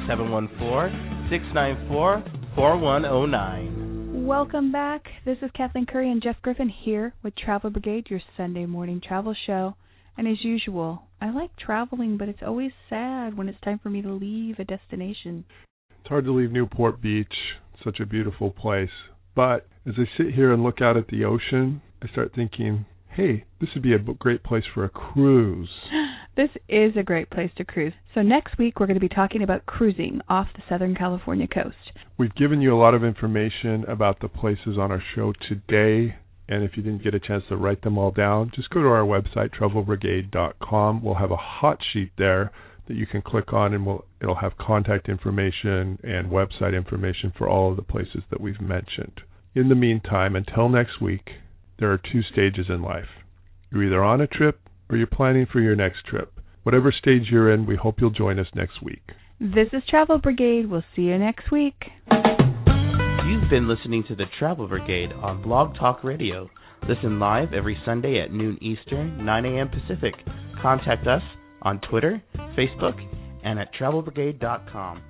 714-694-4109. Welcome back. This is Kathleen Curry and Jeff Griffin here with Travel Brigade, your Sunday morning travel show. And as usual, I like traveling, but it's always sad when it's time for me to leave a destination. It's hard to leave Newport Beach, such a beautiful place. But as I sit here and look out at the ocean, I start thinking, hey, this would be a great place for a cruise. This is a great place to cruise. So next week we're going to be talking about cruising off the Southern California coast. We've given you a lot of information about the places on our show today, and if you didn't get a chance to write them all down, just go to our website, travelbrigade.com. We'll have a hot sheet there that you can click on, and it'll have contact information and website information for all of the places that we've mentioned. In the meantime, until next week, there are 2 stages in life. You're either on a trip or you're planning for your next trip. Whatever stage you're in, we hope you'll join us next week. This is Travel Brigade. We'll see you next week. You've been listening to the Travel Brigade on Blog Talk Radio. Listen live every Sunday at noon Eastern, 9 a.m. Pacific. Contact us on Twitter, Facebook, and at travelbrigade.com.